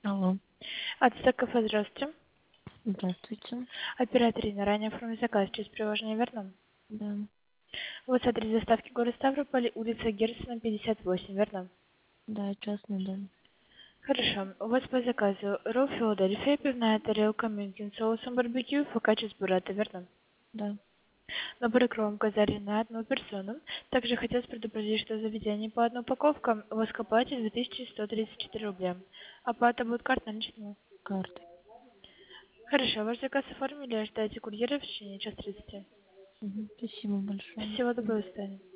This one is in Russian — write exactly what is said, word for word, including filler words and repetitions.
Алло, Ацтек кафе, здравствуйте. здравствуйте. Оператор Инна, ранее оформлен заказ, через приложение верно? Да, У вас адрес доставки город Ставрополь, улица Герцена, пятьдесят восемь, верно? да, частный дом. Хорошо. У вас по заказу ролл Филадельфия, пивная тарелка, мюнхен с соусом барбекю, фокаччо с буррато, верно? Да, Набор икром казарин на одну персону. Также хотелось предупредить, что заведение по одной упаковке у вас к оплате две тысячи сто тридцать четыре рубля. Оплата будет картой наличными. картой. Хорошо, ваш заказ оформили, ожидайте курьера в течение часа тридцати. Мгм, спасибо большое. Всего доброго, до свидания.